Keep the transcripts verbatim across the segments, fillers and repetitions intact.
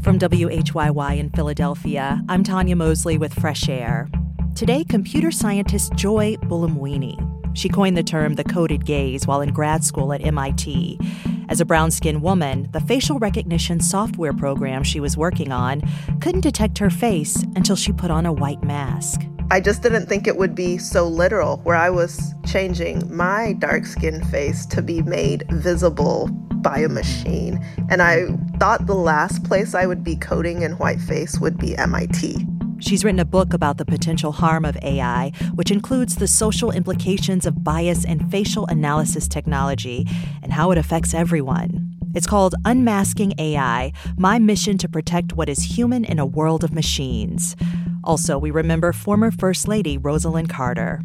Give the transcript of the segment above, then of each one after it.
From W H Y Y in Philadelphia, I'm Tanya Mosley with Fresh Air. Today, computer scientist Joy Buolamwini. She coined the term the coded gaze while in grad school at M I T. As a brown-skinned woman, the facial recognition software program she was working on couldn't detect her face until she put on a white mask. I just didn't think it would be so literal, where I was changing my dark-skinned face to be made visible by a machine. And I thought the last place I would be coding in whiteface would be M I T. She's written a book about the potential harm of A I, which includes the social implications of bias in facial analysis technology and how it affects everyone. It's called Unmasking A I, My Mission to Protect What is Human in a World of Machines. Also, we remember former First Lady Rosalynn Carter.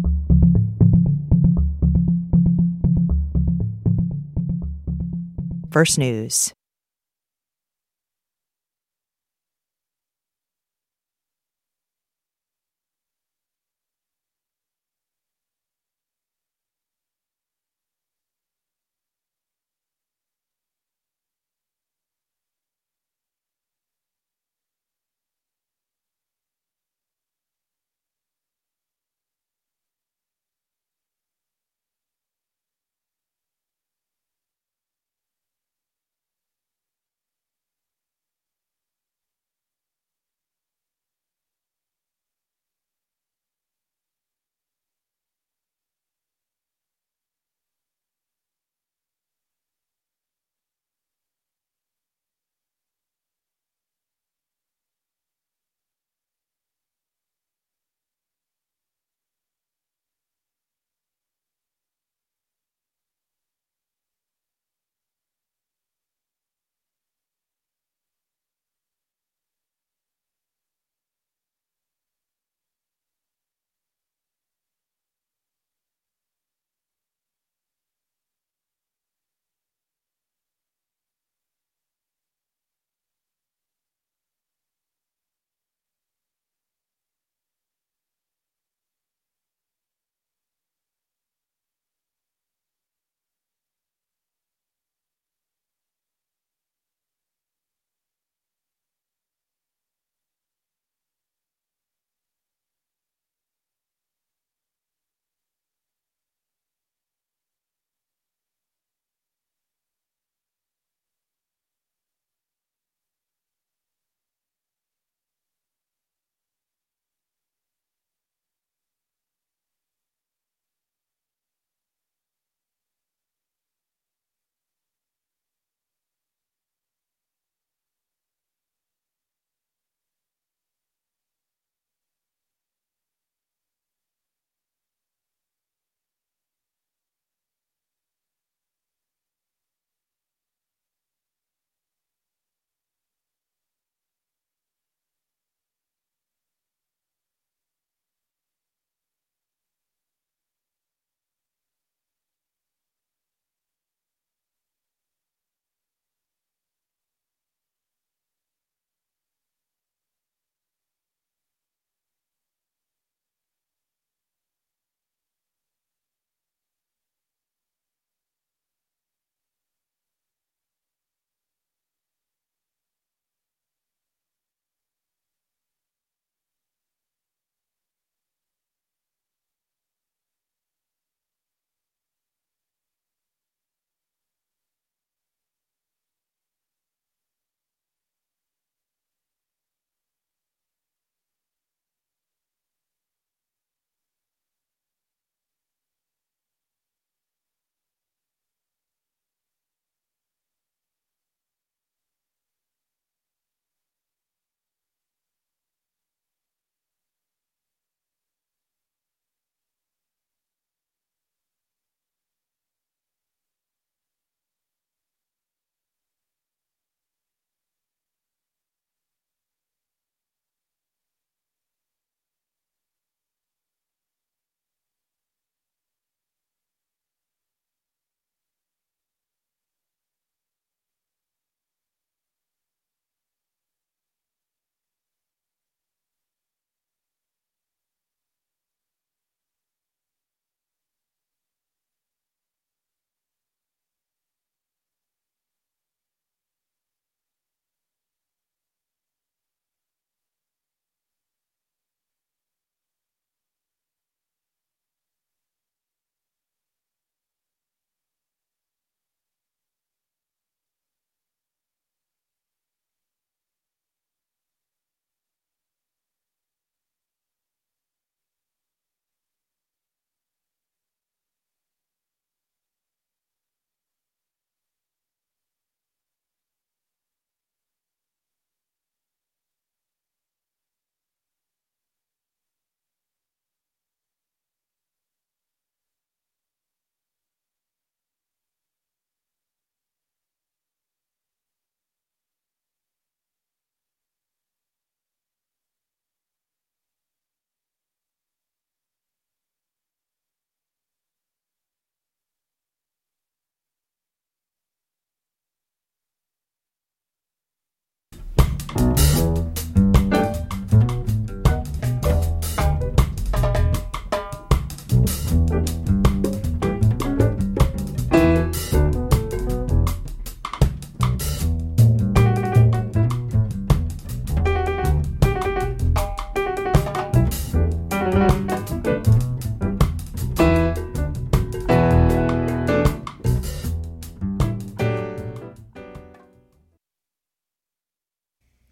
First News.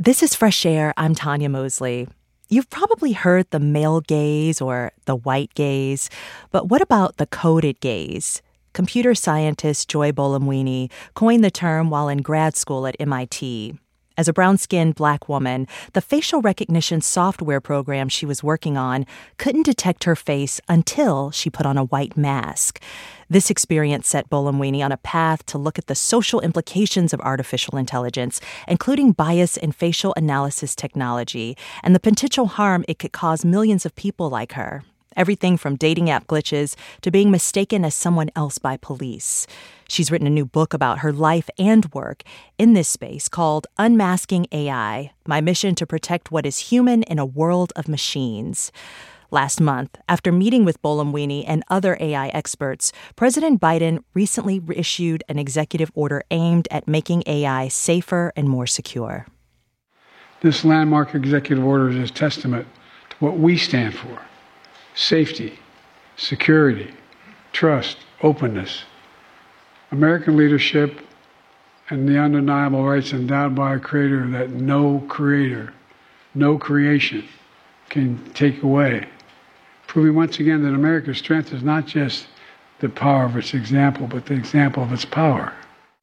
This is Fresh Air. I'm Tanya Mosley. You've probably heard the male gaze or the white gaze, but what about the coded gaze? Computer scientist Joy Buolamwini coined the term while in grad school at M I T. As a brown-skinned Black woman, the facial recognition software program she was working on couldn't detect her face until she put on a white mask. This experience set Buolamwini on a path to look at the social implications of artificial intelligence, including bias in facial analysis technology and the potential harm it could cause millions of people like her. Everything from dating app glitches to being mistaken as someone else by police. She's written a new book about her life and work in this space called Unmasking A I, My Mission to Protect What is Human in a World of Machines. Last month, after meeting with Buolamwini and other A I experts, President Biden recently issued an executive order aimed at making A I safer and more secure. This landmark executive order is a testament to what we stand for. Safety, security, trust, openness, American leadership, and the undeniable rights endowed by a creator that no creator, no creation can take away. Proving once again that America's strength is not just the power of its example, but the example of its power.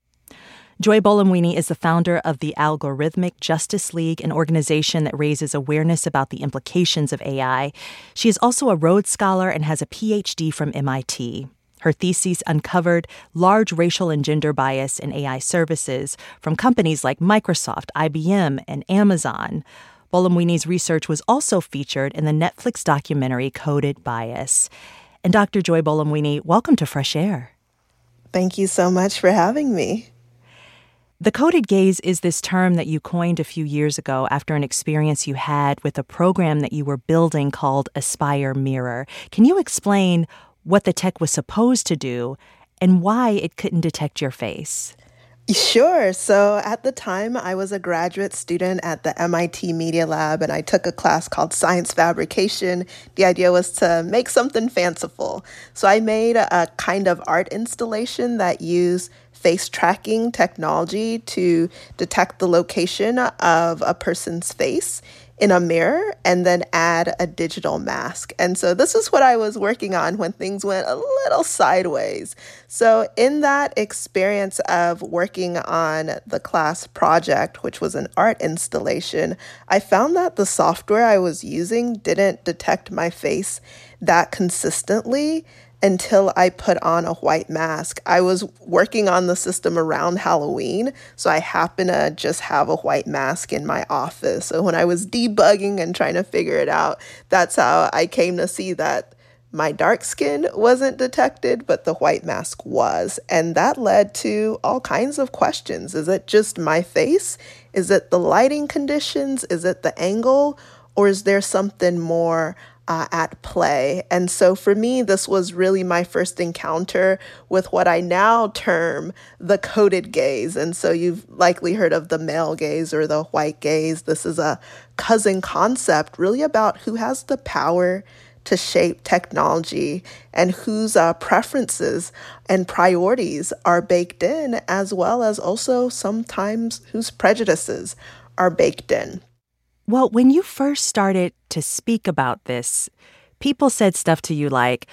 Joy Buolamwini is the founder of the Algorithmic Justice League, an organization that raises awareness about the implications of A I. She is also a Rhodes Scholar and has a P H D from M I T. Her thesis uncovered large racial and gender bias in A I services from companies like Microsoft, I B M, and Amazon. Buolamwini's research was also featured in the Netflix documentary Coded Bias. And Doctor Joy Buolamwini, welcome to Fresh Air. Thank you so much for having me. The coded gaze is this term that you coined a few years ago after an experience you had with a program that you were building called Aspire Mirror. Can you explain what the tech was supposed to do and why it couldn't detect your face? Sure. So at the time, I was a graduate student at the M I T Media Lab, and I took a class called Science Fabrication. The idea was to make something fanciful. So I made a kind of art installation that used face tracking technology to detect the location of a person's face in a mirror and then add a digital mask. And so this is what I was working on when things went a little sideways. So in that experience of working on the class project, which was an art installation, I found that the software I was using didn't detect my face that consistently until I put on a white mask. I was working on the system around Halloween, so I happened to just have a white mask in my office. So when I was debugging and trying to figure it out, that's how I came to see that my dark skin wasn't detected, but the white mask was. And that led to all kinds of questions. Is it just my face? Is it the lighting conditions? Is it the angle? Or is there something more Uh, at play? And so for me, this was really my first encounter with what I now term the coded gaze. And so you've likely heard of the male gaze or the white gaze. This is a cousin concept really about who has the power to shape technology and whose uh, preferences and priorities are baked in, as well as also sometimes whose prejudices are baked in. Well, when you first started to speak about this, people said stuff to you like,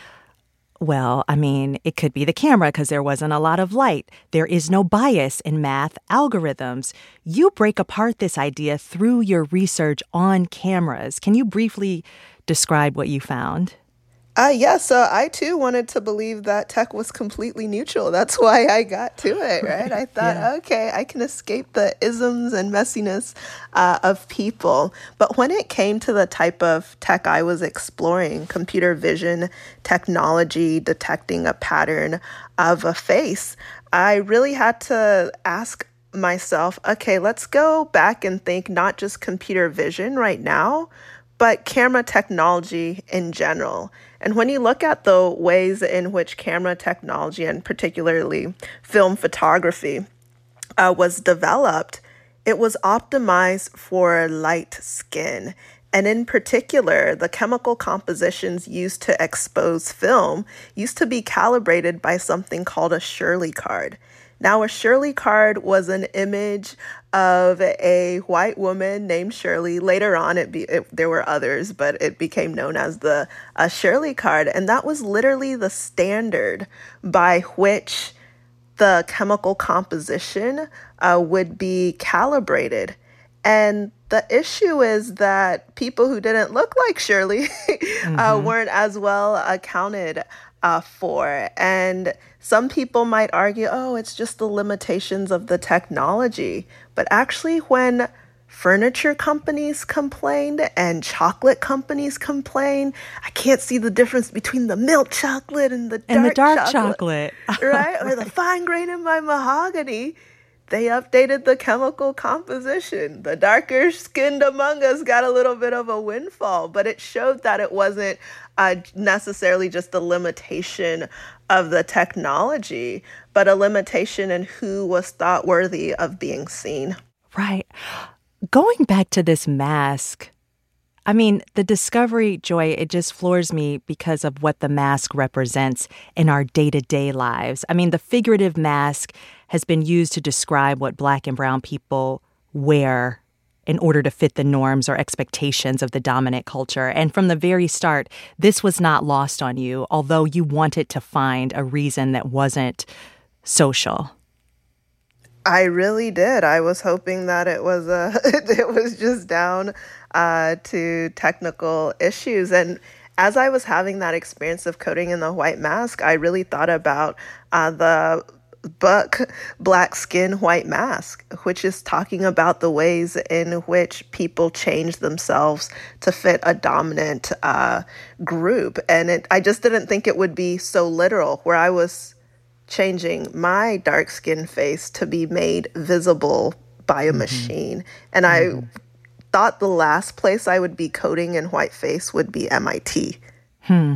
well, I mean, it could be the camera because there wasn't a lot of light. There is no bias in math algorithms. You break apart this idea through your research on cameras. Can you briefly describe what you found? Uh, yeah, so I too wanted to believe that tech was completely neutral. That's why I got to it, right? I thought, yeah. okay, I can escape the isms and messiness uh, of people. But when it came to the type of tech I was exploring, computer vision technology, detecting a pattern of a face, I really had to ask myself, okay, let's go back and think not just computer vision right now, but camera technology in general. And when you look at the ways in which camera technology, and particularly film photography, uh, was developed, it was optimized for light skin. And in particular, the chemical compositions used to expose film used to be calibrated by something called a Shirley card. Now, a Shirley card was an image of a white woman named Shirley. Later on, it, be, it there were others, but it became known as the uh, Shirley card. And that was literally the standard by which the chemical composition uh, would be calibrated. And the issue is that people who didn't look like Shirley mm-hmm. uh, weren't as well accounted uh, for. And some people might argue, oh, it's just the limitations of the technology. But actually, when furniture companies complained and chocolate companies complained, I can't see the difference between the milk chocolate and the dark, and the dark chocolate. chocolate. Right? Or the fine grain in my mahogany. They updated the chemical composition. The darker skinned among us got a little bit of a windfall, but it showed that it wasn't uh, necessarily just a limitation of the technology, but a limitation in who was thought worthy of being seen. Right. Going back to this mask, I mean, the discovery, Joy, it just floors me because of what the mask represents in our day-to-day lives. I mean, the figurative mask has been used to describe what Black and brown people wear in order to fit the norms or expectations of the dominant culture. And from the very start, this was not lost on you, although you wanted to find a reason that wasn't social. I really did. I was hoping that it was a, it was just down uh, to technical issues. And as I was having that experience of coding in the white mask, I really thought about uh, the book Black Skin, White Mask, which is talking about the ways in which people change themselves to fit a dominant uh, group. And it, I just didn't think it would be so literal, where I was changing my dark skin face to be made visible by a mm-hmm. machine. And mm-hmm. I thought the last place I would be coding in whiteface would be M I T. Hmm.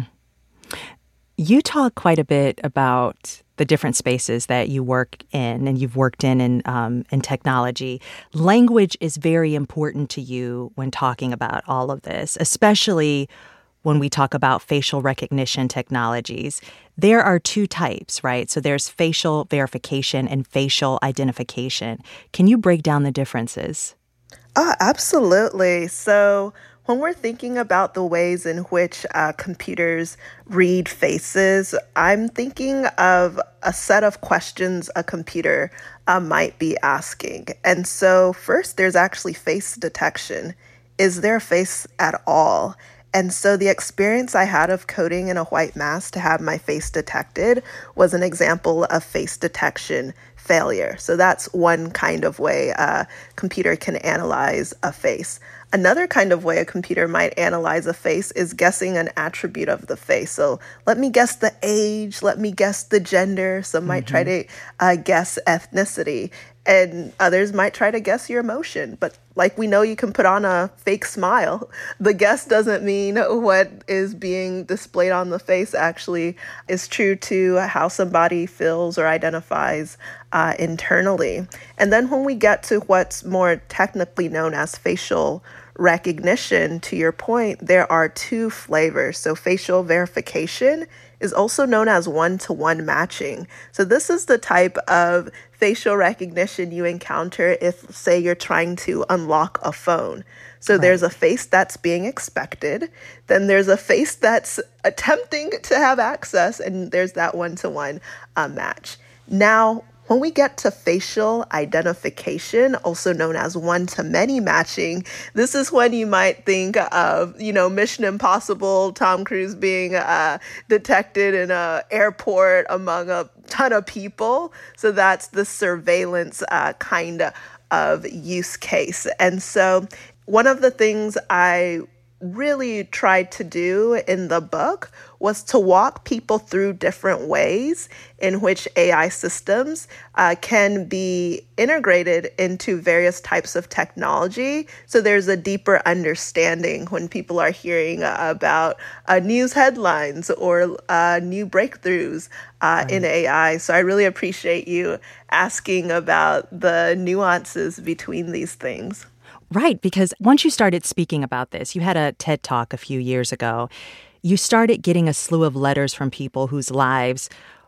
You talk quite a bit about the different spaces that you work in and you've worked in in, um, in technology. Language is very important to you when talking about all of this, especially when we talk about facial recognition technologies. There are two types, right? So there's facial verification and facial identification. Can you break down the differences? Oh, absolutely. So when we're thinking about the ways in which uh, computers read faces, I'm thinking of a set of questions a computer uh, might be asking. And so first, there's actually face detection. Is there a face at all? And so the experience I had of coding in a white mask to have my face detected was an example of face detection failure. So that's one kind of way a computer can analyze a face. Another kind of way a computer might analyze a face is guessing an attribute of the face. So let me guess the age, let me guess the gender. Some might mm-hmm. try to uh, guess ethnicity, and others might try to guess your emotion. But like we know, you can put on a fake smile. The guess doesn't mean what is being displayed on the face actually is true to how somebody feels or identifies uh, internally. And then when we get to what's more technically known as facial recognition, to your point, there are two flavors. So facial verification is also known as one-to-one matching. So this is the type of facial recognition you encounter if, say, you're trying to unlock a phone. So right. There's a face that's being expected, then there's a face that's attempting to have access, and there's that one-to-one uh, match. Now, when we get to facial identification, also known as one-to-many matching, this is when you might think of, you know, Mission Impossible, Tom Cruise being uh, detected in an airport among a ton of people. So that's the surveillance uh, kind of use case. And so one of the things I really tried to do in the book was to walk people through different ways in which A I systems uh, can be integrated into various types of technology. So there's a deeper understanding when people are hearing about uh, news headlines or uh, new breakthroughs uh, right. in A I. So I really appreciate you asking about the nuances between these things. Right, because once you started speaking about this, you had a TED Talk a few years ago. You started getting a slew of letters from people whose lives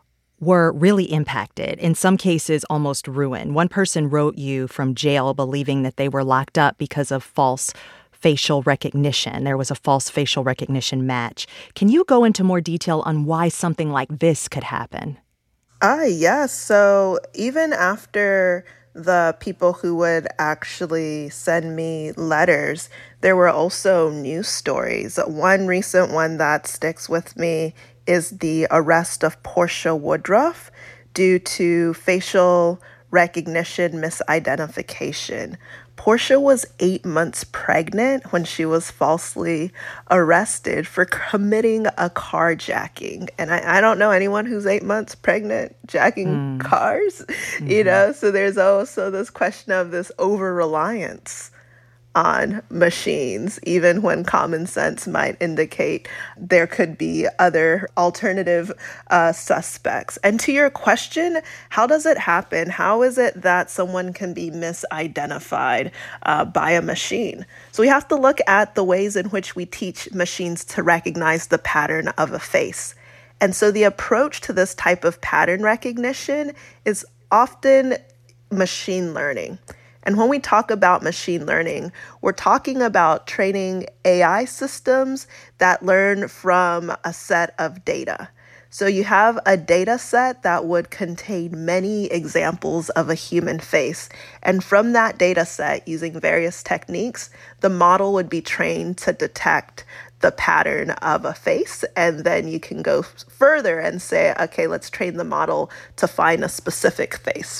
were really impacted, in some cases almost ruined. One person wrote you from jail believing that they were locked up because of false facial recognition. There was a false facial recognition match. Can you go into more detail on why something like this could happen? Ah, yes. So even after the people who would actually send me letters, there were also news stories. One recent one that sticks with me is the arrest of Portia Woodruff due to facial recognition misidentification. Portia was eight months pregnant when she was falsely arrested for committing a carjacking. And I, I don't know anyone who's eight months pregnant jacking mm. cars, mm-hmm. you know? So there's also this question of this over-reliance on machines, even when common sense might indicate there could be other alternative uh, suspects. And to your question, how does it happen? How is it that someone can be misidentified uh, by a machine? So we have to look at the ways in which we teach machines to recognize the pattern of a face. And so the approach to this type of pattern recognition is often machine learning. And when we talk about machine learning, we're talking about training A I systems that learn from a set of data. So you have a data set that would contain many examples of a human face. And from that data set, using various techniques, the model would be trained to detect the pattern of a face. And then you can go further and say, okay, let's train the model to find a specific face.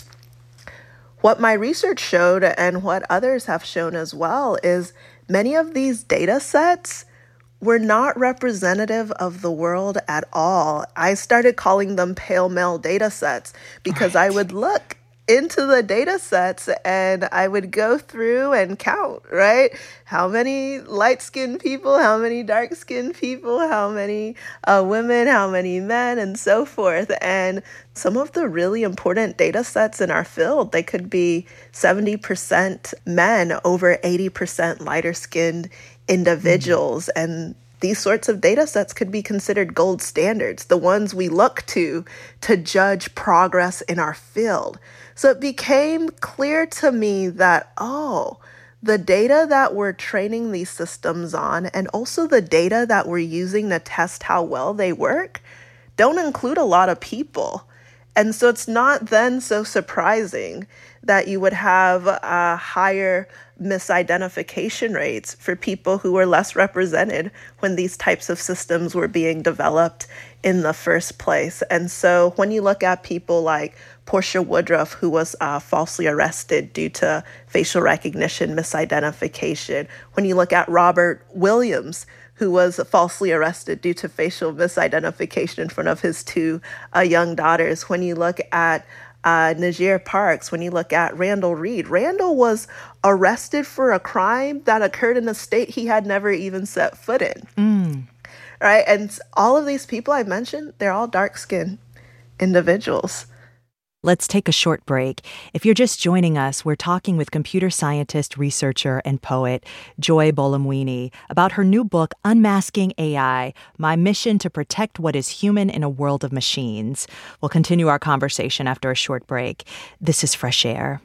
What my research showed, and what others have shown as well, is many of these data sets were not representative of the world at all. I started calling them pale male data sets because right. I would look into the data sets and I would go through and count, right? How many light-skinned people, how many dark-skinned people, how many uh, women, how many men, and so forth. And some of the really important data sets in our field, they could be seventy percent men, over eighty percent lighter-skinned individuals. Mm-hmm. And these sorts of data sets could be considered gold standards, the ones we look to to judge progress in our field. So it became clear to me that, oh, the data that we're training these systems on, and also the data that we're using to test how well they work, don't include a lot of people. And so it's not then so surprising that you would have uh, higher misidentification rates for people who were less represented when these types of systems were being developed in the first place. And so when you look at people like Portia Woodruff, who was uh, falsely arrested due to facial recognition misidentification, when you look at Robert Williams, who was falsely arrested due to facial misidentification in front of his two uh, young daughters, when you look at Uh, Najir Parks, when you look at Randall Reed, Randall was arrested for a crime that occurred in a state he had never even set foot in. Mm. Right? And all of these people I mentioned, they're all dark-skinned individuals. Let's take a short break. If you're just joining us, we're talking with computer scientist, researcher, and poet Joy Buolamwini about her new book, Unmasking A I, My Mission to Protect What is Human in a World of Machines. We'll continue our conversation after a short break. This is Fresh Air.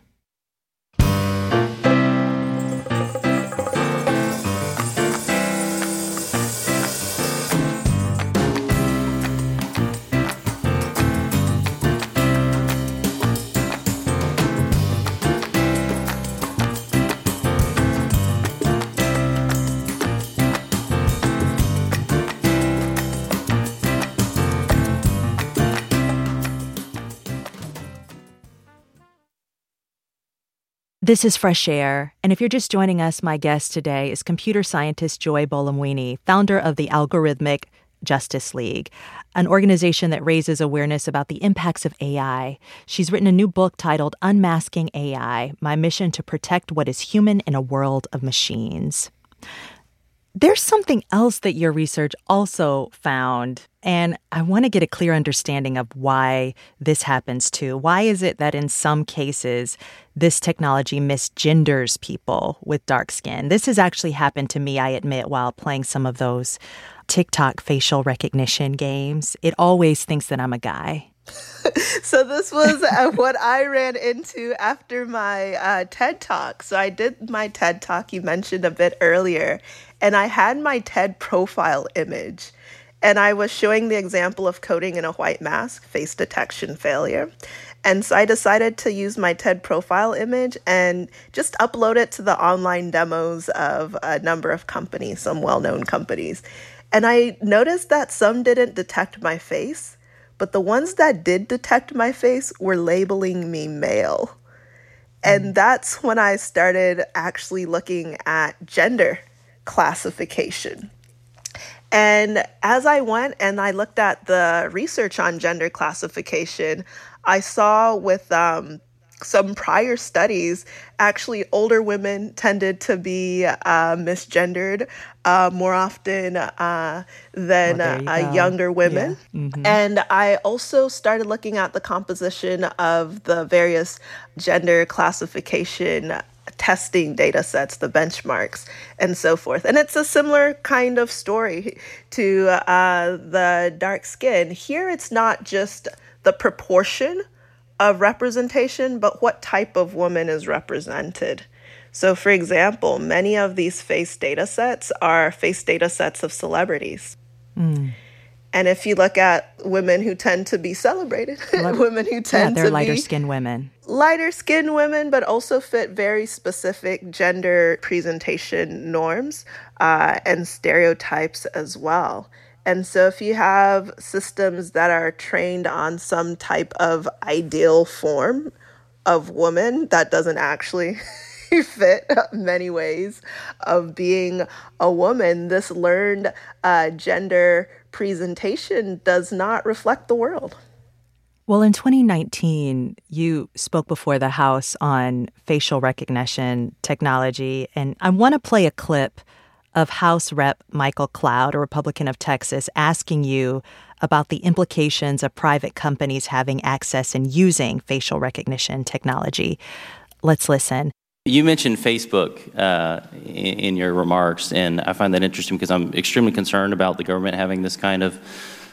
This is Fresh Air, and if you're just joining us, my guest today is computer scientist Joy Buolamwini, founder of the Algorithmic Justice League, an organization that raises awareness about the impacts of A I. She's written a new book titled Unmasking A I, My Mission to Protect What is Human in a World of Machines. There's something else that your research also found, and I want to get a clear understanding of why this happens too. Why is it that in some cases this technology misgenders people with dark skin? This has actually happened to me, I admit, while playing some of those TikTok facial recognition games. It always thinks that I'm a guy. So this was uh, what I ran into after my uh, TED Talk. So I did my TED Talk you mentioned a bit earlier, and I had my TED profile image. And I was showing the example of coding in a white mask, face detection failure. And so I decided to use my TED profile image and just upload it to the online demos of a number of companies, some well-known companies. And I noticed that some didn't detect my face, but the ones that did detect my face were labeling me male. And that's when I started actually looking at gender classification. And as I went and I looked at the research on gender classification, I saw with um, some prior studies, actually older women tended to be uh, misgendered uh, more often uh, than well, you uh, younger women. Yeah. Mm-hmm. And I also started looking at the composition of the various gender classification testing data sets, the benchmarks, and so forth. And it's a similar kind of story to uh, the dark skin. Here, it's not just the proportion of representation, but what type of woman is represented. So, for example, many of these face data sets are face data sets of celebrities. Mm. And if you look at women who tend to be celebrated, Love, women who tend yeah, they're to lighter be skinned women. Lighter skinned women, but also fit very specific gender presentation norms uh, and stereotypes as well. And so if you have systems that are trained on some type of ideal form of woman that doesn't actually fit many ways of being a woman, this learned uh, gender presentation does not reflect the world. Well, in twenty nineteen, you spoke before the House on facial recognition technology, and I want to play a clip of House Rep Michael Cloud, a Republican of Texas, asking you about the implications of private companies having access and using facial recognition technology. Let's listen. You mentioned Facebook uh, in, in your remarks, and I find that interesting because I'm extremely concerned about the government having this kind of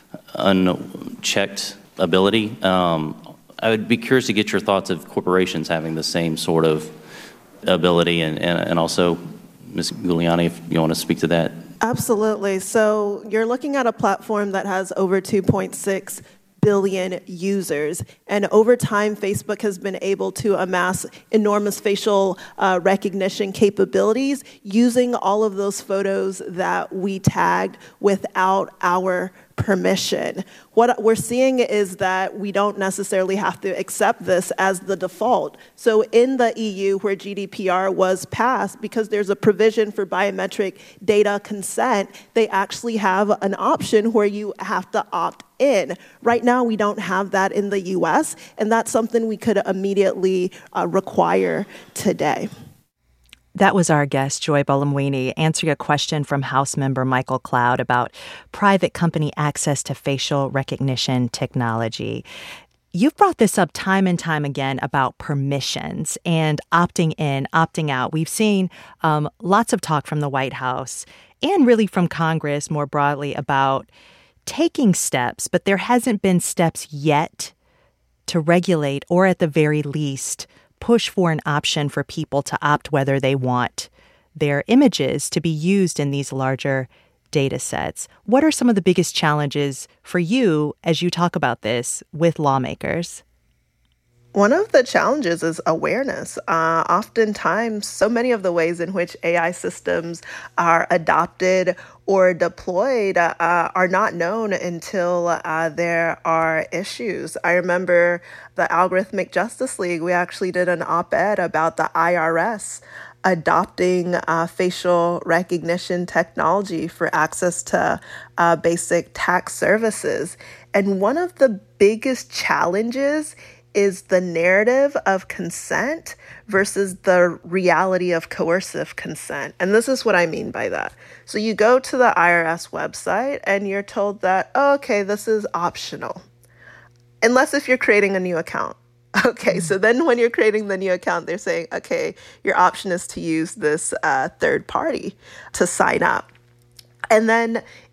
unchecked ability. Um, I would be curious to get your thoughts of corporations having the same sort of ability, and, and, and also, Miz Guliani, if you want to speak to that. Absolutely. So you're looking at a platform that has over two point six billion users. And over time, Facebook has been able to amass enormous facial uh, recognition capabilities using all of those photos that we tagged without our permission. What we're seeing is that we don't necessarily have to accept this as the default. So in the E U, where G D P R was passed, because there's a provision for biometric data consent, they actually have an option where you have to opt in. Right now, we don't have that in the U S, and that's something we could immediately uh, require today. That was our guest, Joy Buolamwini, answering a question from House member Michael Cloud about private company access to facial recognition technology. You've brought this up time and time again about permissions and opting in, opting out. We've seen um, lots of talk from the White House and really from Congress more broadly about taking steps, but there hasn't been steps yet to regulate or at the very least push for an option for people to opt whether they want their images to be used in these larger data sets. What are some of the biggest challenges for you as you talk about this with lawmakers? One of the challenges is awareness. Uh, oftentimes, so many of the ways in which A I systems are adopted or deployed uh, are not known until uh, there are issues. I remember the Algorithmic Justice League, we actually did an op-ed about the I R S adopting uh, facial recognition technology for access to uh, basic tax services. And one of the biggest challenges is the narrative of consent versus the reality of coercive consent. And this is what I mean by that. So you go to the I R S website and you're told that, oh, okay, this is optional. Unless if you're creating a new account. Okay, so then when you're creating the new account, they're saying, okay, your option is to use this uh, third party to sign up. And then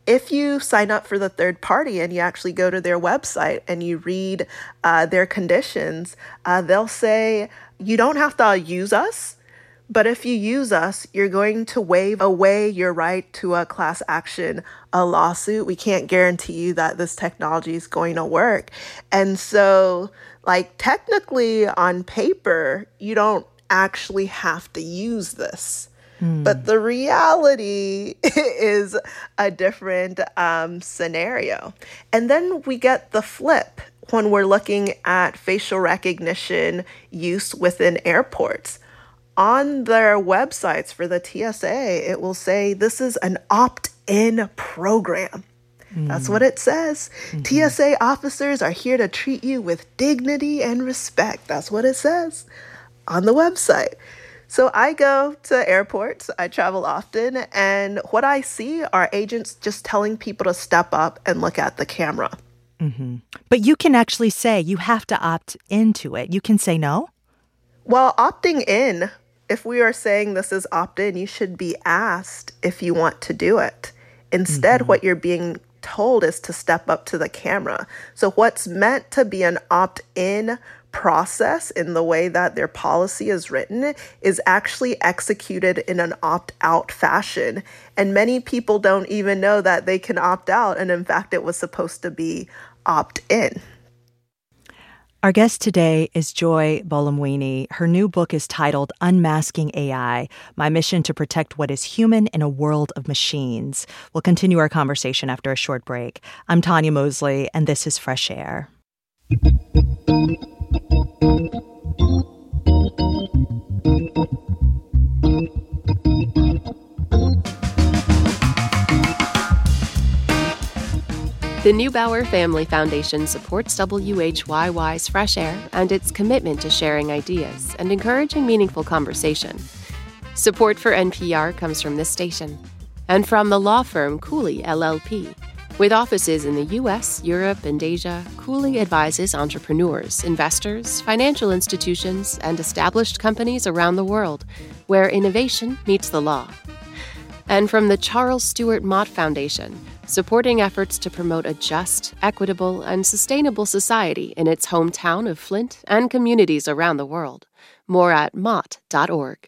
If you sign up for the third party and you actually go to their website and you read uh, their conditions, uh, they'll say you don't have to use us, but if you use us, you're going to waive away your right to a class action, a lawsuit. We can't guarantee you that this technology is going to work. And so, like, technically on paper, you don't actually have to use this. But the reality is a different um, scenario. And then we get the flip when we're looking at facial recognition use within airports. On their websites for the T S A, it will say this is an opt-in program. Mm. That's what it says. Mm-hmm. T S A officers are here to treat you with dignity and respect. That's what it says on the website. So I go to airports, I travel often, and what I see are agents just telling people to step up and look at the camera. Mm-hmm. But you can actually say you have to opt into it. You can say no? Well, opting in, if we are saying this is opt-in, you should be asked if you want to do it. Instead, mm-hmm. what you're being told is to step up to the camera. So what's meant to be an opt-in process in the way that their policy is written is actually executed in an opt-out fashion. And many people don't even know that they can opt out. And in fact, it was supposed to be opt-in. Our guest today is Joy Buolamwini. Her new book is titled Unmasking A I, My Mission to Protect What is Human in a World of Machines. We'll continue our conversation after a short break. I'm Tanya Mosley, and this is Fresh Air. The Neubauer Family Foundation supports W H Y Y's Fresh Air and its commitment to sharing ideas and encouraging meaningful conversation. Support for N P R comes from this station and from the law firm Cooley L L P. With offices in the U S, Europe, and Asia, Cooley advises entrepreneurs, investors, financial institutions, and established companies around the world where innovation meets the law. And from the Charles Stewart Mott Foundation, supporting efforts to promote a just, equitable, and sustainable society in its hometown of Flint and communities around the world. More at mott dot org.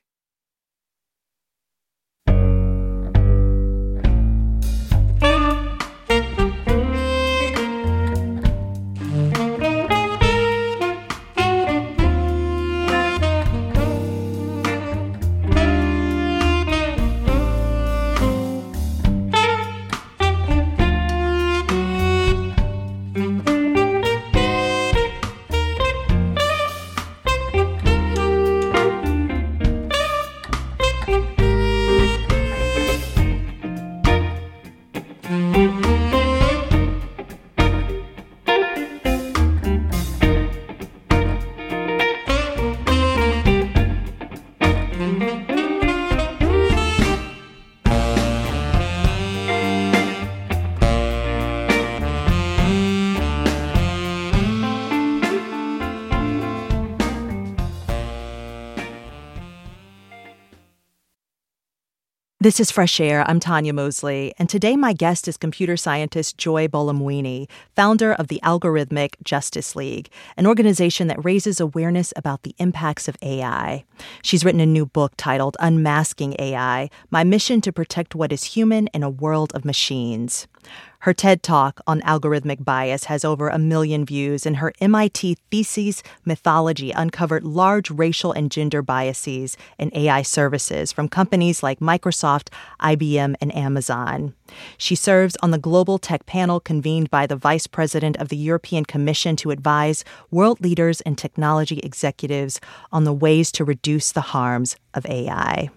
This is Fresh Air. I'm Tanya Mosley, and today my guest is computer scientist Joy Buolamwini, founder of the Algorithmic Justice League, an organization that raises awareness about the impacts of A I. She's written a new book titled Unmasking A I, My Mission to Protect What is Human in a World of Machines. Her TED Talk on algorithmic bias has over a million views, and her M I T thesis mythology uncovered large racial and gender biases in A I services from companies like Microsoft, I B M, and Amazon. She serves on the global tech panel convened by the Vice President of the European Commission to advise world leaders and technology executives on the ways to reduce the harms of A I.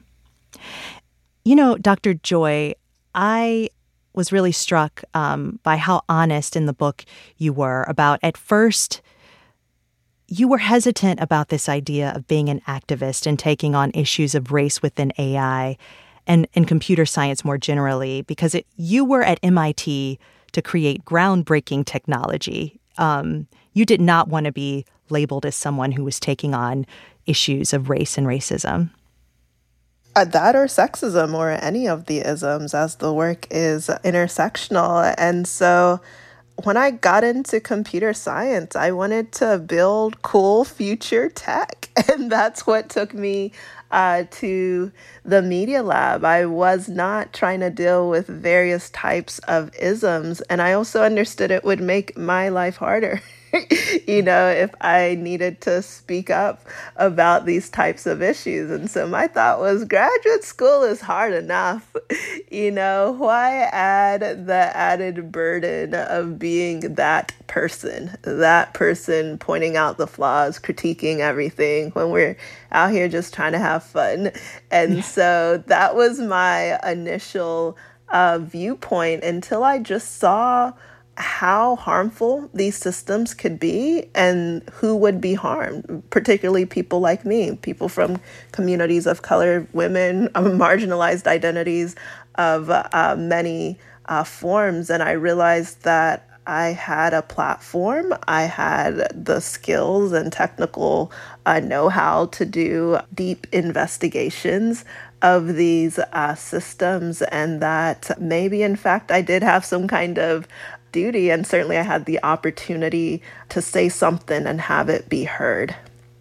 You know, Doctor Joy, I was really struck um, by how honest in the book you were about, at first, you were hesitant about this idea of being an activist and taking on issues of race within A I and, and computer science more generally, because it, you were at M I T to create groundbreaking technology. Um, you did not want to be labeled as someone who was taking on issues of race and racism. Uh, that or sexism or any of the isms, as the work is intersectional. And so when I got into computer science, I wanted to build cool future tech. And that's what took me uh, to the Media Lab. I was not trying to deal with various types of isms. And I also understood it would make my life harder. You know, if I needed to speak up about these types of issues. And so my thought was, graduate school is hard enough. You know, why add the added burden of being that person, that person pointing out the flaws, critiquing everything when we're out here just trying to have fun. And yeah. so that was my initial uh, viewpoint until I just saw how harmful these systems could be and who would be harmed, particularly people like me, people from communities of color, women, um, marginalized identities of uh, many uh, forms. And I realized that I had a platform, I had the skills and technical uh, know-how to do deep investigations of these uh, systems, and that maybe, in fact, I did have some kind of duty, and certainly I had the opportunity to say something and have it be heard.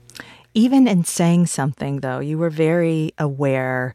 Even in saying something, though, you were very aware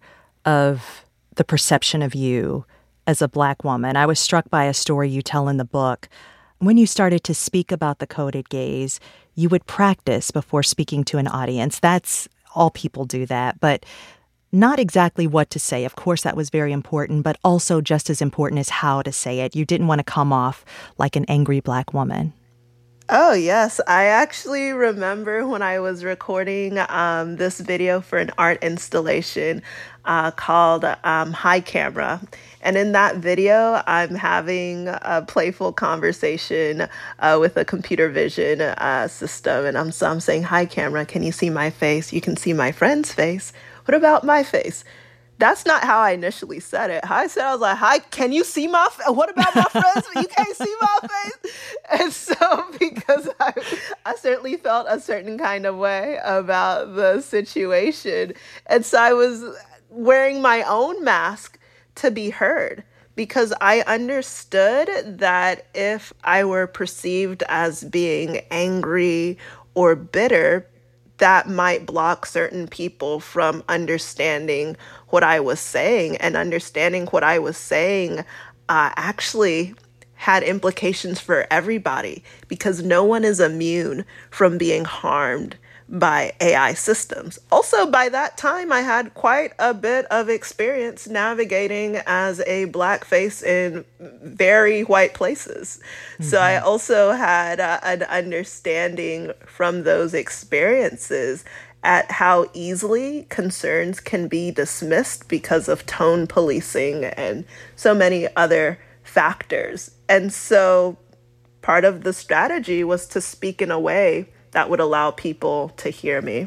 of the perception of you as a Black woman. I was struck by a story you tell in the book. When you started to speak about the coded gaze, you would practice before speaking to an audience. That's all people do that, but not exactly what to say. Of course, that was very important, but also just as important is how to say it. You didn't want to come off like an angry Black woman. Oh, yes. I actually remember when I was recording um, this video for an art installation uh, called um, Hi Camera. And in that video, I'm having a playful conversation uh, with a computer vision uh, system. And I'm, so I'm saying, hi, camera, can you see my face? You can see my friend's face. What about my face? That's not how I initially said it. How I said, I was like, hi, can you see my face? What about my friends? You can't see my face? And so because I, I certainly felt a certain kind of way about the situation. And so I was wearing my own mask to be heard, because I understood that if I were perceived as being angry or bitter, that might block certain people from understanding what I was saying, and understanding what I was saying uh, actually had implications for everybody, because no one is immune from being harmed by A I systems. Also, by that time, I had quite a bit of experience navigating as a Black face in very white places. Mm-hmm. So I also had uh, an understanding from those experiences at how easily concerns can be dismissed because of tone policing and so many other factors. And so part of the strategy was to speak in a way that would allow people to hear me.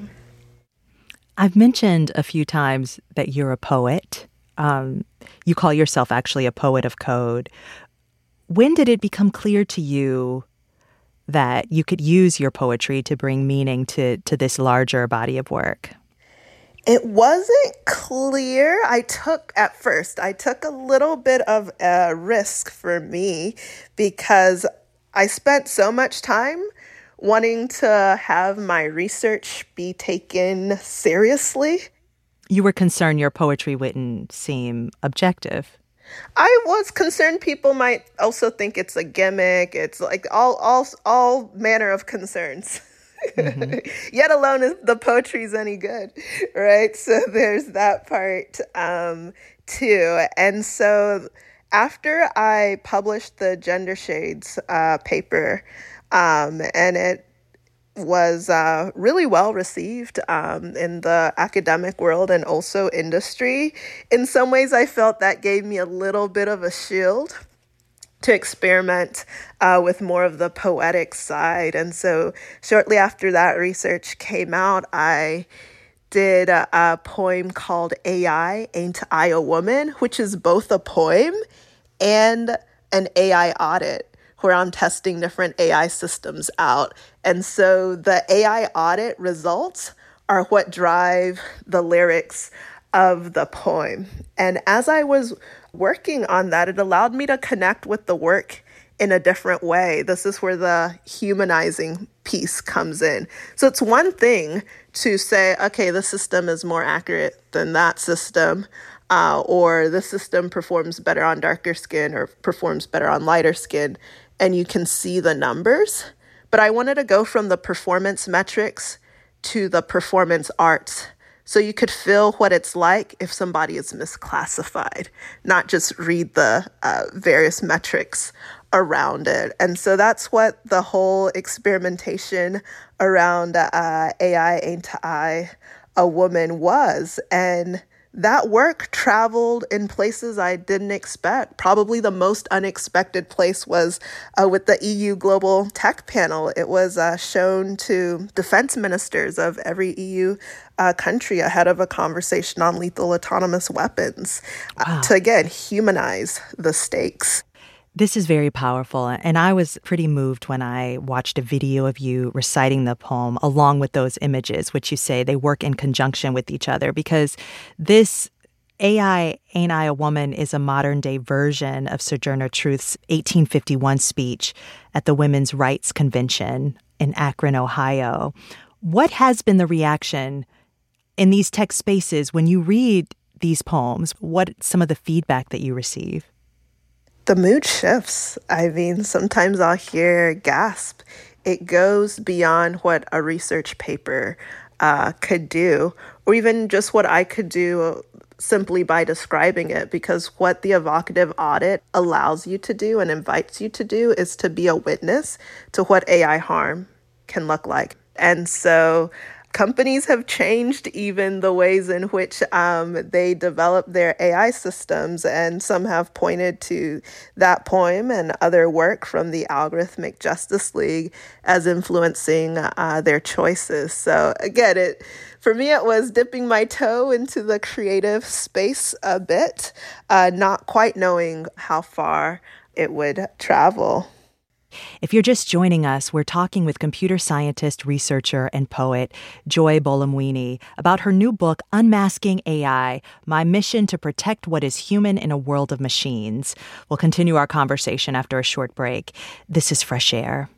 I've mentioned a few times that you're a poet. Um, you call yourself actually a poet of code. When did it become clear to you that you could use your poetry to bring meaning to, to this larger body of work? It wasn't clear. I took, at first, I took a little bit of a risk for me, because I spent so much time wanting to have my research be taken seriously. You were concerned your poetry wouldn't seem objective. I was concerned people might also think it's a gimmick. It's like all all all manner of concerns. Mm-hmm. Yet alone if the poetry's any good, right? So there's that part um, too. And so after I published the Gender Shades uh, paper, Um, and it was uh, really well received um, in the academic world and also industry. In some ways, I felt that gave me a little bit of a shield to experiment uh, with more of the poetic side. And so shortly after that research came out, I did a, a poem called A I, Ain't I a Woman?, which is both a poem and an A I audit, where I'm testing different A I systems out. And so the A I audit results are what drive the lyrics of the poem. And as I was working on that, it allowed me to connect with the work in a different way. This is where the humanizing piece comes in. So it's one thing to say, okay, this system is more accurate than that system, uh, or this system performs better on darker skin or performs better on lighter skin, and you can see the numbers. But I wanted to go from the performance metrics to the performance arts, so you could feel what it's like if somebody is misclassified, not just read the uh, various metrics around it. And so that's what the whole experimentation around uh, A I Ain't I a Woman was. And that work traveled in places I didn't expect. Probably the most unexpected place was uh, with the E U Global Tech Panel. It was uh, shown to defense ministers of every E U uh, country ahead of a conversation on lethal autonomous weapons uh, wow. to, again, humanize the stakes. This is very powerful, and I was pretty moved when I watched a video of you reciting the poem along with those images, which you say they work in conjunction with each other, because this A I Ain't I a Woman is a modern-day version of Sojourner Truth's eighteen fifty-one speech at the Women's Rights Convention in Akron, Ohio. What has been the reaction in these tech spaces when you read these poems? What's some of the feedback that you receive? The mood shifts. I mean, sometimes I'll hear gasp. It goes beyond what a research paper uh, could do, or even just what I could do simply by describing it, because what the evocative audit allows you to do and invites you to do is to be a witness to what A I harm can look like. And so companies have changed even the ways in which um, they develop their A I systems, and some have pointed to that poem and other work from the Algorithmic Justice League as influencing uh, their choices. So again, it for me, it was dipping my toe into the creative space a bit, uh, not quite knowing how far it would travel. If you're just joining us, we're talking with computer scientist, researcher, and poet Joy Buolamwini about her new book, Unmasking A I, My Mission to Protect What is Human in a World of Machines. We'll continue our conversation after a short break. This is Fresh Air.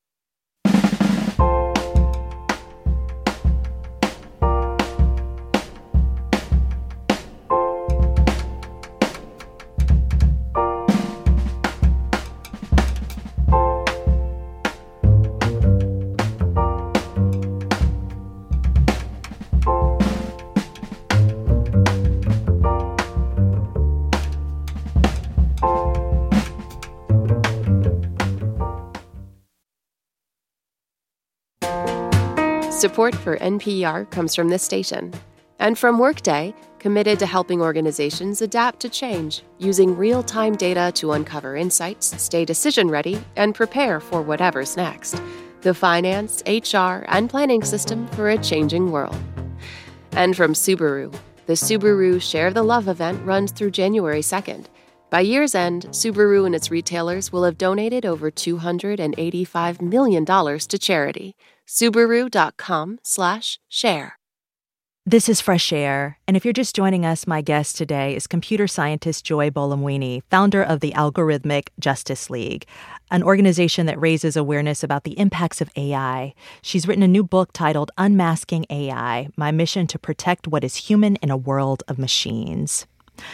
Support for N P R comes from this station and from Workday, committed to helping organizations adapt to change using real-time data to uncover insights, stay decision-ready, and prepare for whatever's next. The finance, H R, and planning system for a changing world. And from Subaru, the Subaru Share the Love event runs through January second. By year's end, Subaru and its retailers will have donated over two hundred eighty-five million dollars to charity. Subaru.com slash share. This is Fresh Air, and if you're just joining us, my guest today is computer scientist Joy Buolamwini, founder of the Algorithmic Justice League, an organization that raises awareness about the impacts of A I. She's written a new book titled Unmasking A I, My Mission to Protect What is Human in a World of Machines.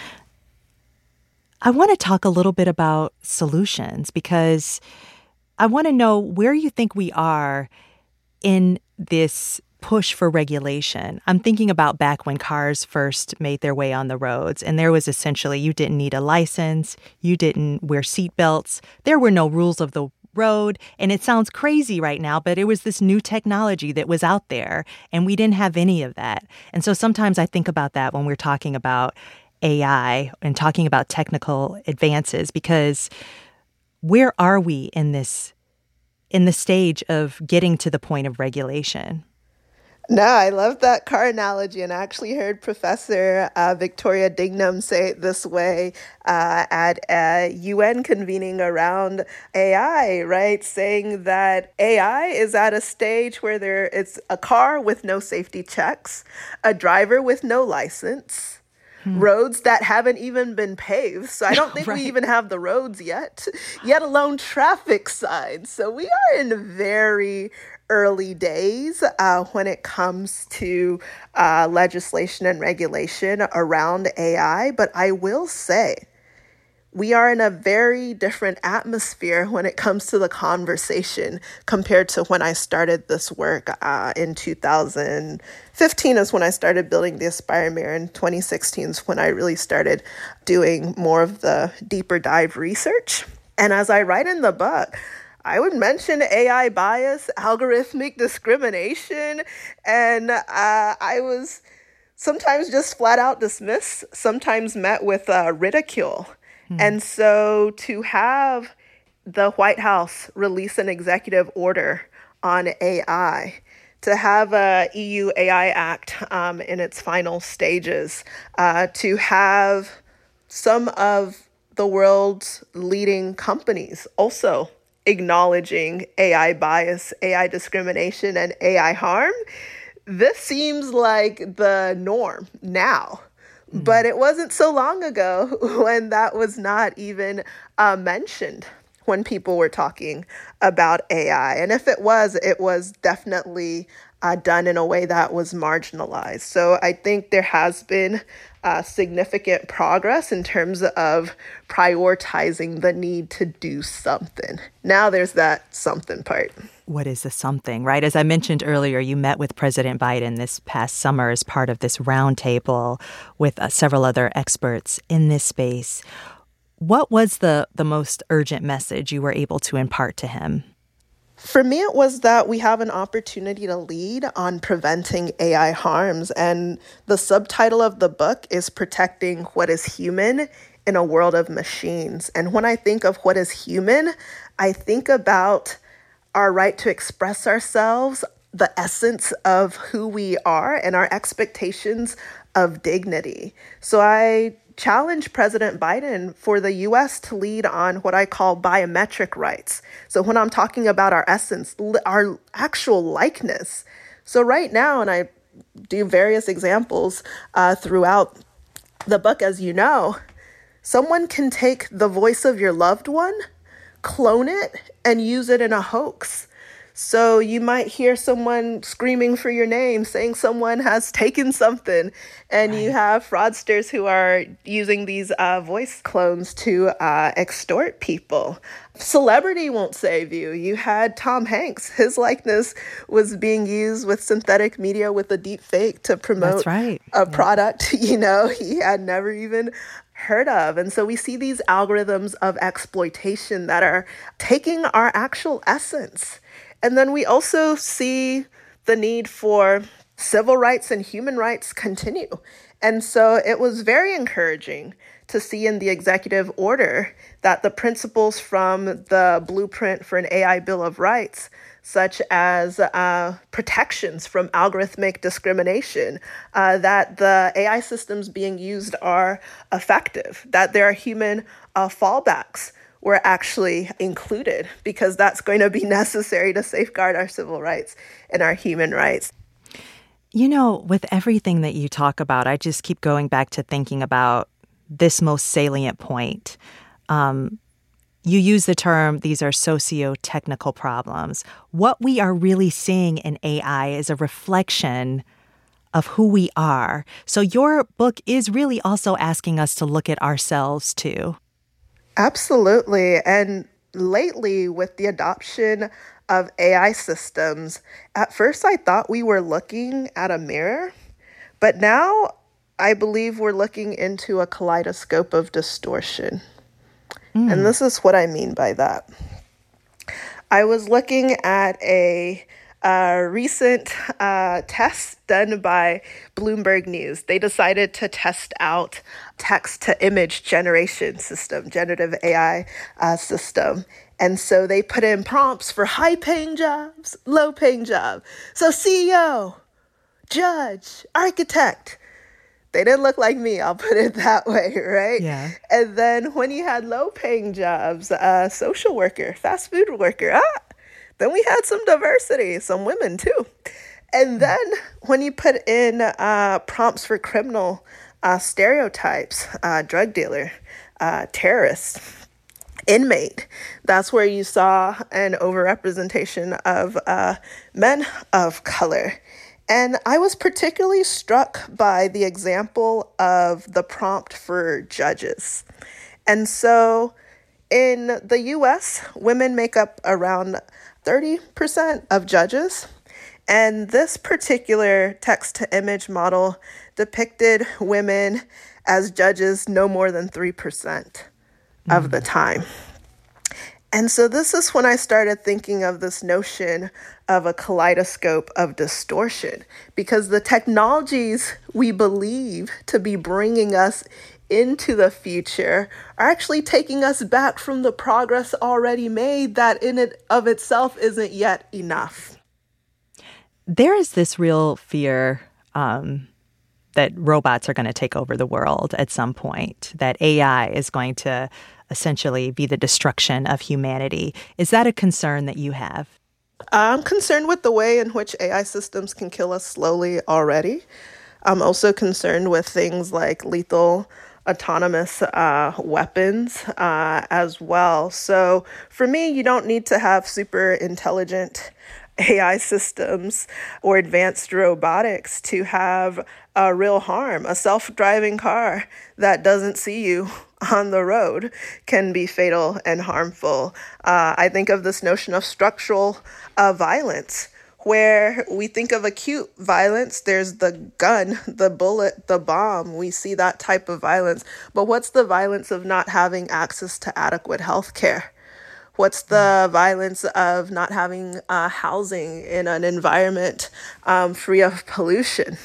I want to talk a little bit about solutions, because I want to know where you think we are in this push for regulation. I'm thinking about back when cars first made their way on the roads, and there was essentially, you didn't need a license, you didn't wear seatbelts, there were no rules of the road, and it sounds crazy right now, but it was this new technology that was out there, and we didn't have any of that. And so sometimes I think about that when we're talking about A I and talking about technical advances, because where are we in this in the stage of getting to the point of regulation? No, I love that car analogy. And I actually heard Professor uh, Victoria Dignam say it this way uh, at a U N convening around A I, right? Saying that A I is at a stage where there it's a car with no safety checks, a driver with no license, Hmm. roads that haven't even been paved. So I don't think right. we even have the roads yet, yet alone traffic signs. So we are in very early days uh, when it comes to uh, legislation and regulation around A I. But I will say, we are in a very different atmosphere when it comes to the conversation compared to when I started this work uh, in two thousand fifteen is when I started building the Aspire Mirror, and twenty sixteen is when I really started doing more of the deeper dive research. And as I write in the book, I would mention A I bias, algorithmic discrimination, and uh, I was sometimes just flat out dismissed, sometimes met with uh, ridicule. And so to have the White House release an executive order on A I, to have a E U A I Act um, in its final stages, uh, to have some of the world's leading companies also acknowledging A I bias, A I discrimination, and A I harm, this seems like the norm now. But it wasn't so long ago when that was not even uh, mentioned when people were talking about A I. And if it was, it was definitely uh, done in a way that was marginalized. So I think there has been uh, significant progress in terms of prioritizing the need to do something. Now there's that something part. What is the something, right? As I mentioned earlier, you met with President Biden this past summer as part of this roundtable with uh, several other experts in this space. What was the, the most urgent message you were able to impart to him? For me, it was that we have an opportunity to lead on preventing A I harms. And the subtitle of the book is Protecting What is Human in a World of Machines. And when I think of what is human, I think about our right to express ourselves, the essence of who we are, and our expectations of dignity. So I challenge President Biden for the U S to lead on what I call biometric rights. So when I'm talking about our essence, our actual likeness. So right now, and I do various examples uh, throughout the book, as you know, someone can take the voice of your loved one, clone it, and use it in a hoax. So you might hear someone screaming for your name, saying someone has taken something, and right. you have fraudsters who are using these uh, voice clones to uh, extort people. Celebrity won't save you. You had Tom Hanks. His likeness was being used with synthetic media with a deep fake to promote That's right. a yeah. product, you know, he had never even heard of. And so we see these algorithms of exploitation that are taking our actual essence. And then we also see the need for civil rights and human rights continue. And so it was very encouraging to see in the executive order that the principles from the blueprint for an A I Bill of Rights, such as uh, protections from algorithmic discrimination, uh, that the A I systems being used are effective, that there are human uh, fallbacks were actually included, because that's going to be necessary to safeguard our civil rights and our human rights. You know, with everything that you talk about, I just keep going back to thinking about this most salient point. Um, you use the term, these are socio-technical problems. What we are really seeing in A I is a reflection of who we are. So your book is really also asking us to look at ourselves too. Absolutely. And lately, with the adoption of A I systems, at first I thought we were looking at a mirror, but now I believe we're looking into a kaleidoscope of distortion. Mm. And this is what I mean by that. I was looking at a Uh, recent uh, test done by Bloomberg News. They decided to test out text-to-image generation system, generative A I uh, system. And so they put in prompts for high-paying jobs, low-paying jobs. So C E O, judge, architect. They didn't look like me, I'll put it that way, right? Yeah. And then when you had low-paying jobs, uh, social worker, fast food worker, ah, then we had some diversity, some women too. And then when you put in uh, prompts for criminal uh, stereotypes, uh, drug dealer, uh, terrorist, inmate, that's where you saw an overrepresentation of uh, men of color. And I was particularly struck by the example of the prompt for judges. And so in the U S, women make up around thirty percent of judges. And this particular text-to-image model depicted women as judges no more than three percent of the time. And so this is when I started thinking of this notion of a kaleidoscope of distortion, because the technologies we believe to be bringing us into the future are actually taking us back from the progress already made that in and of itself isn't yet enough. There is this real fear um, that robots are going to take over the world at some point, that A I is going to essentially be the destruction of humanity. Is that a concern that you have? I'm concerned with the way in which A I systems can kill us slowly already. I'm also concerned with things like lethal autonomous uh, weapons uh, as well. So for me, you don't need to have super intelligent A I systems or advanced robotics to have a real harm. A self-driving car that doesn't see you on the road can be fatal and harmful. Uh, I think of this notion of structural uh, violence, where we think of acute violence. There's the gun, the bullet, the bomb. We see that type of violence. But what's the violence of not having access to adequate health care? What's the violence of not having uh, housing in an environment um, free of pollution?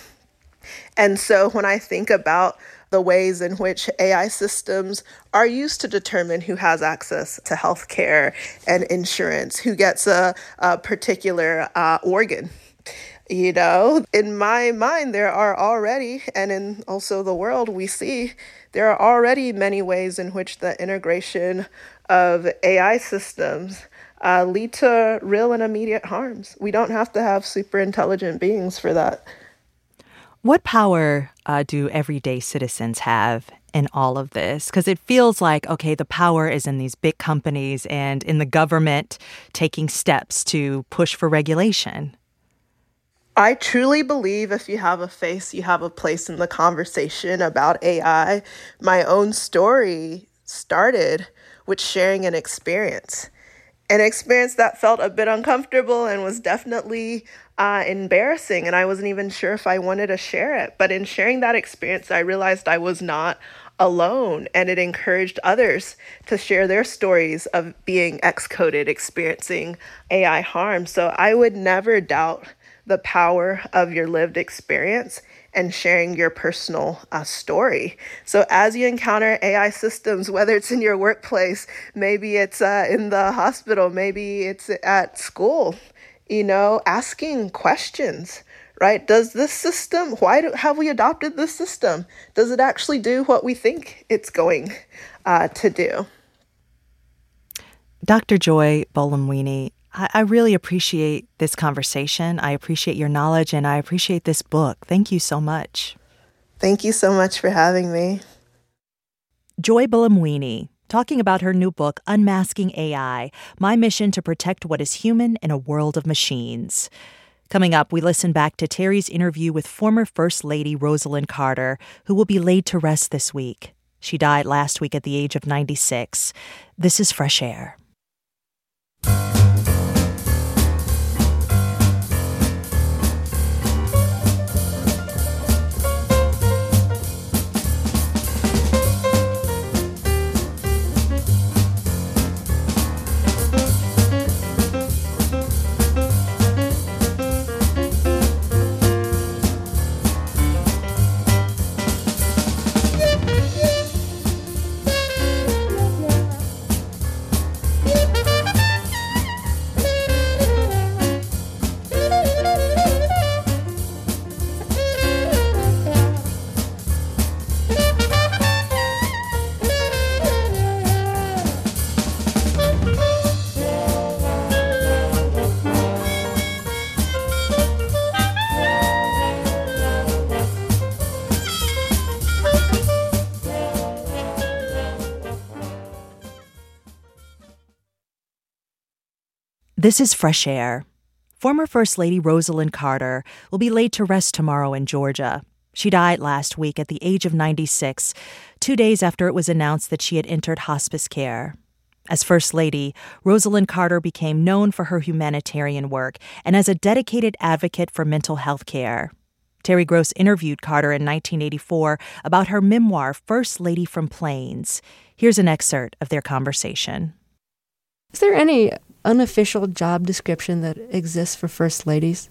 And so when I think about the ways in which A I systems are used to determine who has access to health care and insurance, who gets a, a particular uh, organ, you know, in my mind, there are already, and in also the world we see, there are already many ways in which the integration of A I systems uh, lead to real and immediate harms. We don't have to have super intelligent beings for that. What power uh, do everyday citizens have in all of this? Because it feels like, okay, the power is in these big companies and in the government taking steps to push for regulation. I truly believe if you have a face, you have a place in the conversation about A I. My own story started with sharing an experience. An experience that felt a bit uncomfortable and was definitely uh, embarrassing, and I wasn't even sure if I wanted to share it. But in sharing that experience, I realized I was not alone, and it encouraged others to share their stories of being X-coded, experiencing A I harm. So I would never doubt the power of your lived experience and sharing your personal uh, story. So as you encounter A I systems, whether it's in your workplace, maybe it's uh, in the hospital, maybe it's at school, you know, asking questions, right? Does this system, why do, have we adopted this system? Does it actually do what we think it's going uh, to do? Doctor Joy Buolamwini, I, I really appreciate this conversation. I appreciate your knowledge, and I appreciate this book. Thank you so much. Thank you so much for having me. Joy Buolamwini, talking about her new book, Unmasking A I, My Mission to Protect What is Human in a World of Machines. Coming up, we listen back to Terry's interview with former First Lady Rosalynn Carter, who will be laid to rest this week. She died last week at the age of ninety-six. This is Fresh Air. This is Fresh Air. Former First Lady Rosalynn Carter will be laid to rest tomorrow in Georgia. She died last week at the age of ninety-six, two days after it was announced that she had entered hospice care. As First Lady, Rosalynn Carter became known for her humanitarian work and as a dedicated advocate for mental health care. Terry Gross interviewed Carter in nineteen eighty-four about her memoir, First Lady from Plains. Here's an excerpt of their conversation. Is there any unofficial job description that exists for First Ladies?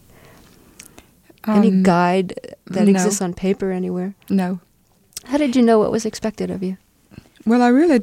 Um, any guide that no. exists on paper anywhere? No. How did you know what was expected of you? Well, I really,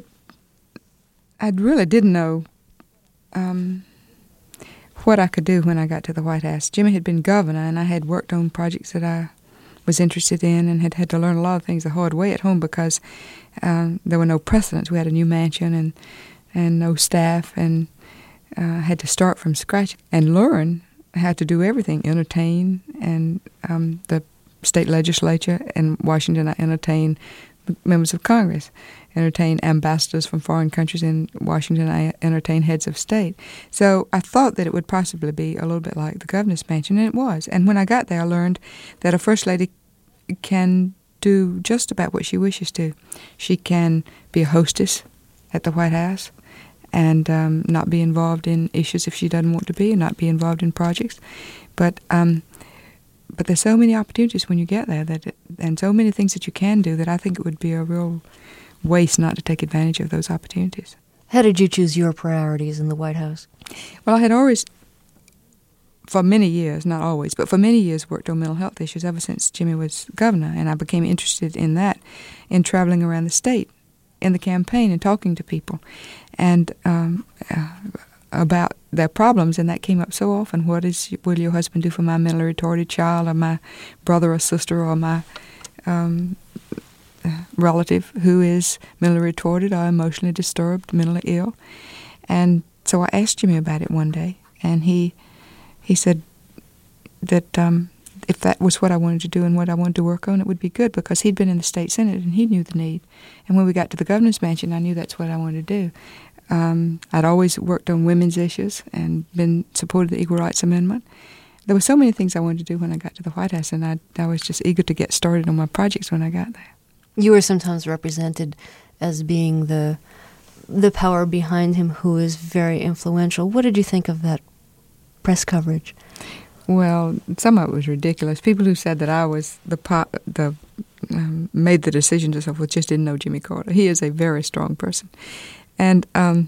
I really didn't know um, what I could do when I got to the White House. Jimmy had been governor, and I had worked on projects that I was interested in and had had to learn a lot of things the hard way at home because um, there were no precedents. We had a new mansion and, and no staff, and uh, had to start from scratch and learn how to do everything, entertain, and um, the state legislature in Washington, I entertain members of Congress, entertain ambassadors from foreign countries in Washington, I entertain heads of state. So I thought that it would possibly be a little bit like the governor's mansion, and it was. And when I got there, I learned that a first lady can do just about what she wishes to. She can be a hostess at the White House and um, not be involved in issues if she doesn't want to be, and not be involved in projects. But um, but there's so many opportunities when you get there, that it, and so many things that you can do, that I think it would be a real waste not to take advantage of those opportunities. How did you choose your priorities in the White House? Well, I had always, for many years, not always, but for many years worked on mental health issues ever since Jimmy was governor, and I became interested in that, in traveling around the state in the campaign and talking to people and um, uh, about their problems, and that came up so often. What is will your husband do for my mentally retarded child, or my brother or sister, or my um, relative who is mentally retarded or emotionally disturbed, mentally ill? And so I asked Jimmy about it one day, and he he said that um, if that was what I wanted to do and what I wanted to work on, it would be good, because he'd been in the state senate and he knew the need. And when we got to the governor's mansion, I knew that's what I wanted to do. Um, I'd always worked on women's issues and been supported the Equal Rights Amendment. There were so many things I wanted to do when I got to the White House, and I, I was just eager to get started on my projects when I got there. You were sometimes represented as being the the power behind him, who is very influential. What did you think of that press coverage? Well, some of it was ridiculous. People who said that I was the po- the um, made the decisions and so forth just didn't know Jimmy Carter. He is a very strong person, and um,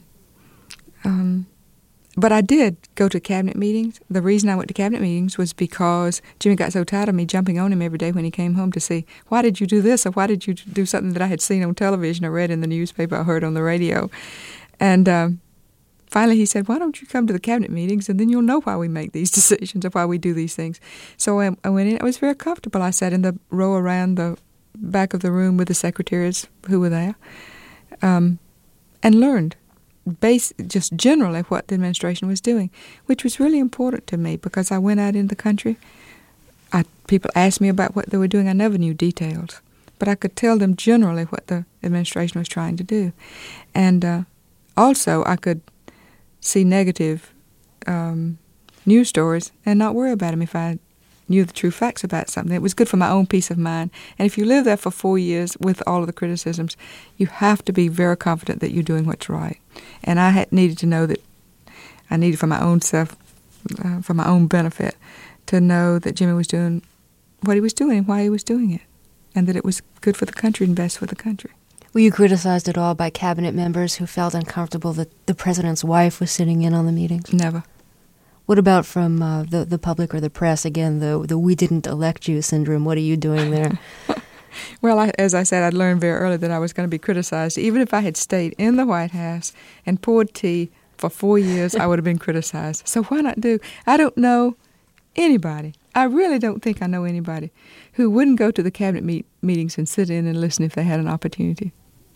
um, but I did go to cabinet meetings. The reason I went to cabinet meetings was because Jimmy got so tired of me jumping on him every day when he came home to see, why did you do this, or why did you do something that I had seen on television or read in the newspaper or heard on the radio, and um, finally he said, why don't you come to the cabinet meetings, and then you'll know why we make these decisions or why we do these things. So I, I went in. I was very comfortable. I sat in the row around the back of the room with the secretaries who were there, um, and learned base, just generally what the administration was doing, which was really important to me, because I went out in the country. I, people asked me about what they were doing. I never knew details, but I could tell them generally what the administration was trying to do. And uh, also I could see negative um, news stories and not worry about them if I knew the true facts about something. It was good for my own peace of mind. And if you live there for four years with all of the criticisms, you have to be very confident that you're doing what's right. And I had needed to know that I needed for my own self, uh, for my own benefit, to know that Jimmy was doing what he was doing and why he was doing it, and that it was good for the country and best for the country. Were you criticized at all by cabinet members who felt uncomfortable that the president's wife was sitting in on the meetings? Never. What about from uh, the, the public or the press? Again, the, the we didn't elect you syndrome. What are you doing there? Well, I, as I said, I'd learned very early that I was going to be criticized. Even if I had stayed in the White House and poured tea for four years, I would have been criticized. So why not do? I don't know anybody. I really don't think I know anybody who wouldn't go to the cabinet meet, meetings and sit in and listen if they had an opportunity.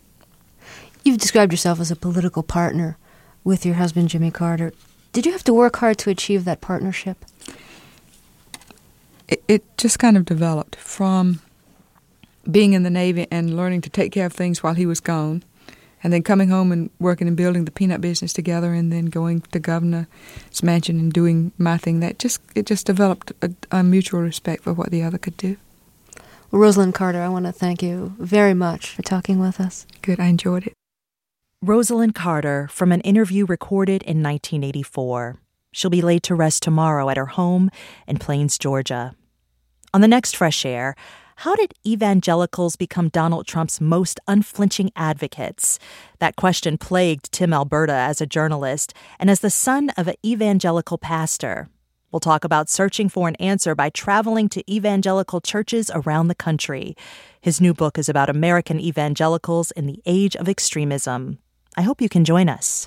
You've described yourself as a political partner with your husband, Jimmy Carter. Did you have to work hard to achieve that partnership? It, it just kind of developed from being in the Navy and learning to take care of things while he was gone, And then coming home and working and building the peanut business together, and then going to governor's mansion and doing my thing, that just it just developed a, a mutual respect for what the other could do. Well, Rosalynn Carter, I want to thank you very much for talking with us. Good, I enjoyed it. Rosalynn Carter from an interview recorded in nineteen eighty-four. She'll be laid to rest tomorrow at her home in Plains, Georgia. On the next Fresh Air, how did evangelicals become Donald Trump's most unflinching advocates? That question plagued Tim Alberta as a journalist and as the son of an evangelical pastor. We'll talk about searching for an answer by traveling to evangelical churches around the country. His new book is about American evangelicals in the age of extremism. I hope you can join us.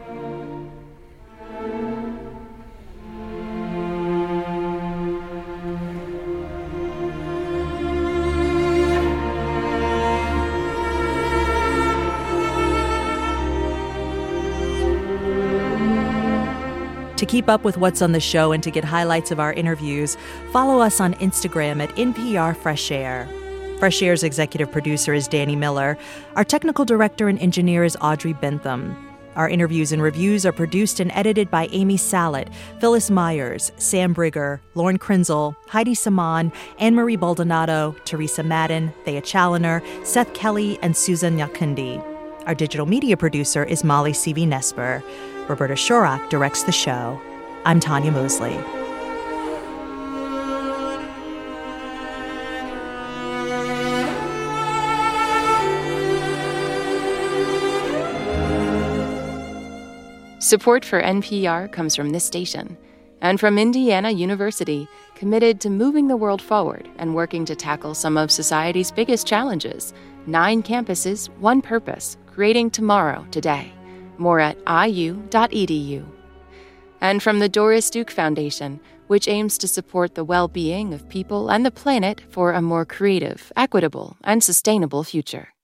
To keep up with what's on the show and to get highlights of our interviews, follow us on Instagram at N P R Fresh Air. Fresh Air's executive producer is Danny Miller. Our technical director and engineer is Audrey Bentham. Our interviews and reviews are produced and edited by Amy Salet, Phyllis Myers, Sam Brigger, Lauren Krenzel, Heidi Saman, Anne-Marie Baldonado, Teresa Madden, Thea Challoner, Seth Kelly, and Susan Nyakundi. Our digital media producer is Molly C V Nesper. Roberta Shorak directs the show. I'm Tanya Mosley. Support for N P R comes from this station and from Indiana University, committed to moving the world forward and working to tackle some of society's biggest challenges. Nine campuses, one purpose, creating tomorrow today. More at I U dot E D U. And from the Doris Duke Foundation, which aims to support the well-being of people and the planet for a more creative, equitable, and sustainable future.